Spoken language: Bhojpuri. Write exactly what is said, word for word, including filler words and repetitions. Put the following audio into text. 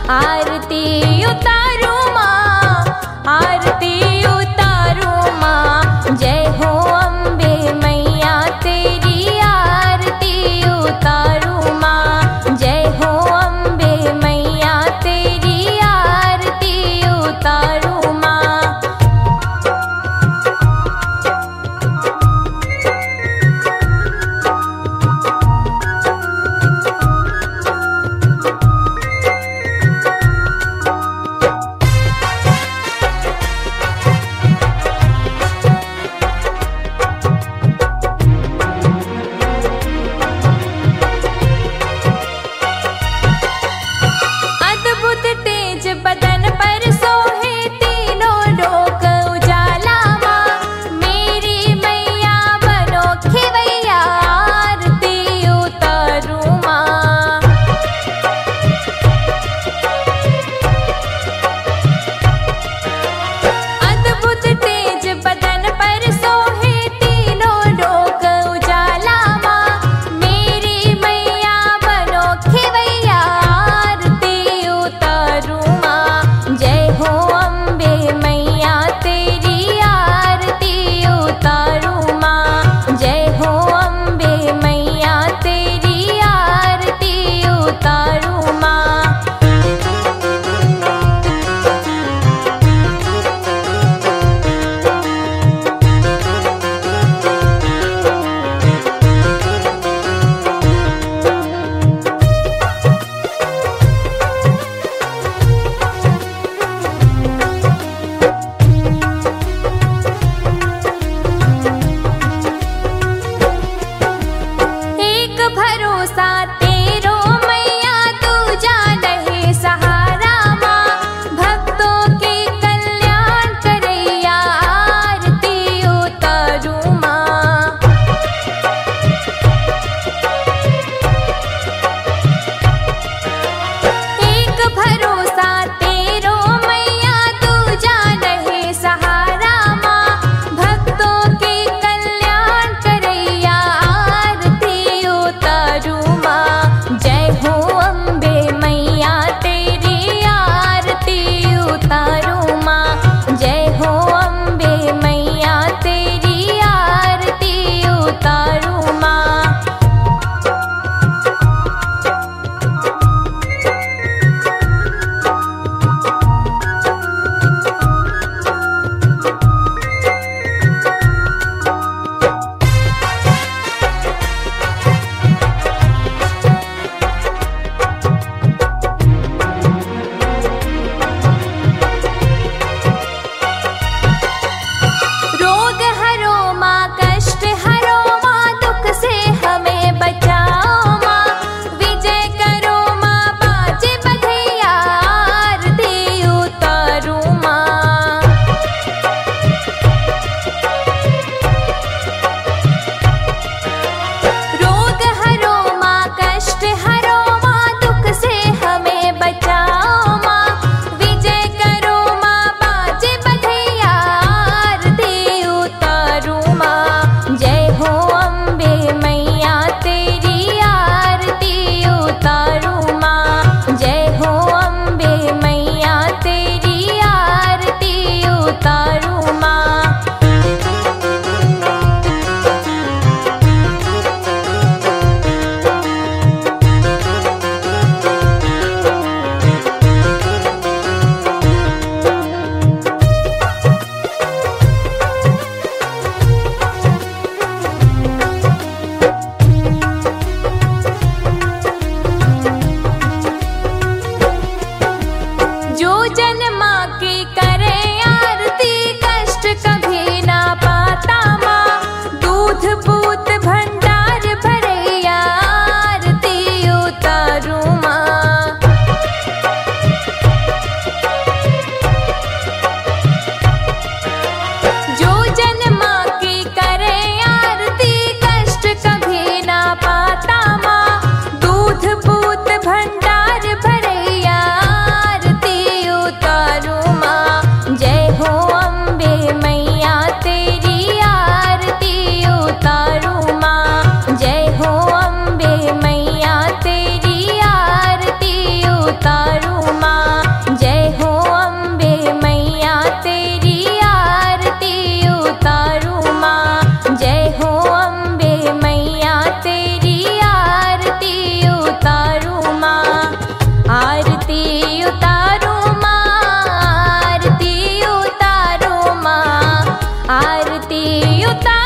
आरती उतारू माँ, आरती उतारू माँ। जय हो अम्बे मैया तेरी आरती उतारू माँ। जय हो अम्बे मैया तेरी आरती उतारू माँ। अद्भुत तेज बदन पर सोहे तीनों लोक उजाला माँ। मेरी मैया बनो खिवैया आरती उतारू माँ। अद्भुत तेज बदन पर सोहे तीनों लोक उजाला माँ। मेरी मैया बनो खिवैया आरती उतारू माँ। जय हो अम्बे मैया तेरी आरती उतारू माँ। जय हो अम्बे मैया तेरी आरती उतारू माँ। एक भरोसा तेरो मैया तू जानहि सहारा माँ। भक्तों के कल्याण करैया आरती उतारू माँ। एक भरोसा तेरो मैया तू जानहि सहारा माँ। भक्तों के कल्याण करैया आरती उतारू माँ। जय हो अम्बे मैया तेरी आरती उतारू माँ। जय हो अम्बे मैया तेरी आरती उतारू माँ। रोग हरो माँ, कष्ट हरो माँ, दुख से हमें बचाओ माँ। विजय करो माँ, बाजे बधैया आरती उतारू माँ। रोग हरो माँ, कष्ट हरो माँ, दुख से हमें बचाओ माँ। विजय करो माँ, बाजे बधैया आरती उतारू माँ। जय हो अम्बे मैया तेरी आरती उतारू माँ। जय हो अम्बे मैया तेरी आरती उतारू माँ। जो जन माँ की करे आरती, कष्ट कभी ना पाता माँ। दूध पूत भंडार भरैया आरती उतारू माँ। जो जन माँ की करे आरती, कष्ट कभी ना पाता माँ। दूध पूत भंडार भरैया आरती उतारू उतार